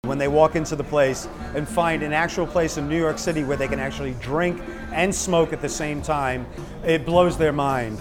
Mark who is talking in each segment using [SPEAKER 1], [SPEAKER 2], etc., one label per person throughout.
[SPEAKER 1] when they walk into the place and find an actual place in New York City where they can actually drink and smoke at the same time. It blows their mind.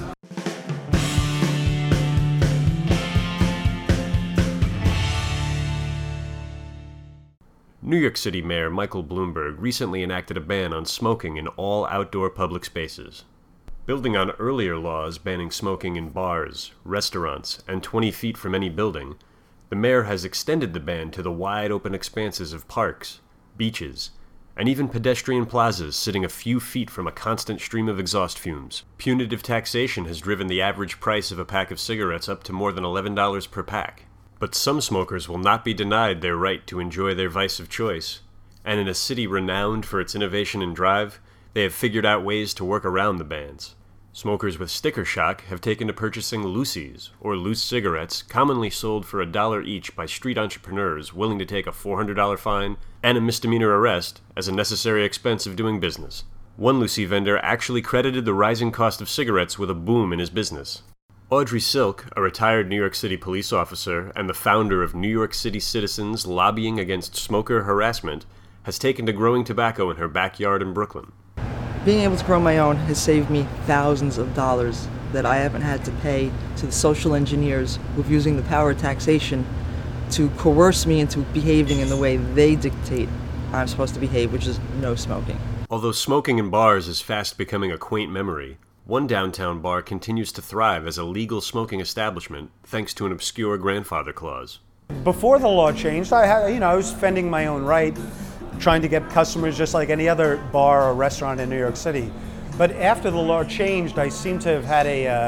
[SPEAKER 2] New York City Mayor Michael Bloomberg recently enacted a ban on smoking in all outdoor public spaces. Building on earlier laws banning smoking in bars, restaurants, and 20 feet from any building, the mayor has extended the ban to the wide open expanses of parks, beaches, and even pedestrian plazas sitting a few feet from a constant stream of exhaust fumes. Punitive taxation has driven the average price of a pack of cigarettes up to more than $11 per pack. But some smokers will not be denied their right to enjoy their vice of choice, and in a city renowned for its innovation and drive, they have figured out ways to work around the bans. Smokers with sticker shock have taken to purchasing loosies, or loose cigarettes, commonly sold for $1 each by street entrepreneurs willing to take a $400 fine and a misdemeanor arrest as a necessary expense of doing business. One loosie vendor actually credited the rising cost of cigarettes with a boom in his business. Audrey Silk, a retired New York City police officer and the founder of New York City Citizens Lobbying Against Smoker Harassment, has taken to growing tobacco in her backyard in Brooklyn.
[SPEAKER 3] Being able to grow my own has saved me thousands of dollars that I haven't had to pay to the social engineers who've using the power of taxation to coerce me into behaving in the way they dictate I'm supposed to behave, which is no smoking.
[SPEAKER 2] Although smoking in bars is fast becoming a quaint memory, one downtown bar continues to thrive as a legal smoking establishment thanks to an obscure grandfather clause.
[SPEAKER 1] Before the law changed, I was fending my own right, trying to get customers just like any other bar or restaurant in New York City. But after the law changed, I seem to have had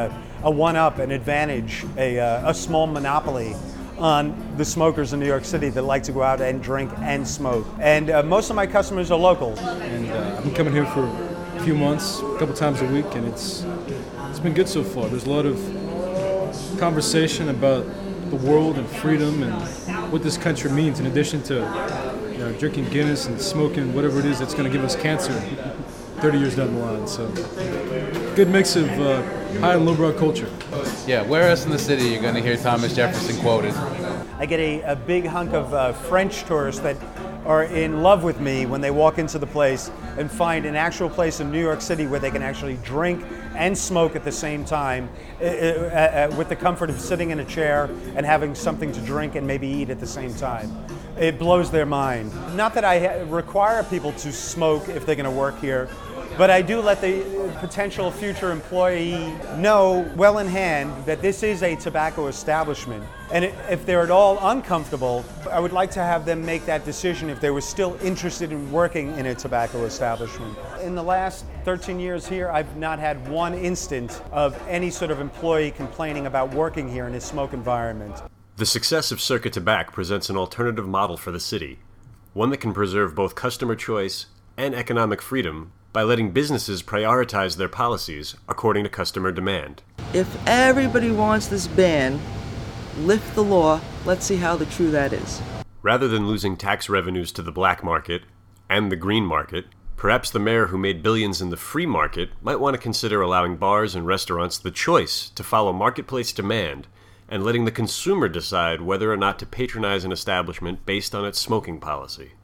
[SPEAKER 1] a one-up, an advantage, a small monopoly on the smokers in New York City that like to go out and drink and smoke. And most of my customers are local.
[SPEAKER 4] And I've been coming here for a few months, a couple times a week, and it's been good so far. There's a lot of conversation about the world and freedom and what this country means, in addition to drinking Guinness and smoking whatever it is that's going to give us cancer 30 years down the line. So good mix of high and lowbrow culture.
[SPEAKER 5] Yeah, where else in the city you're going to hear Thomas Jefferson quoted?
[SPEAKER 1] I get a big hunk of French tourists that are in love with me when they walk into the place and find an actual place in New York City where they can actually drink and smoke at the same time with the comfort of sitting in a chair and having something to drink and maybe eat at the same time. It blows their mind. Not that I require people to smoke if they're going to work here, but I do let the potential future employee know well in hand that this is a tobacco establishment. And if they're at all uncomfortable, I would like to have them make that decision if they were still interested in working in a tobacco establishment. In the last 13 years here, I've not had one instant of any sort of employee complaining about working here in a smoke environment.
[SPEAKER 2] The success of Circuit Tobac presents an alternative model for the city, one that can preserve both customer choice and economic freedom by letting businesses prioritize their policies according to customer demand.
[SPEAKER 3] If everybody wants this ban, lift the law, let's see how true that is.
[SPEAKER 2] Rather than losing tax revenues to the black market and the green market, perhaps the mayor who made billions in the free market might want to consider allowing bars and restaurants the choice to follow marketplace demand and letting the consumer decide whether or not to patronize an establishment based on its smoking policy.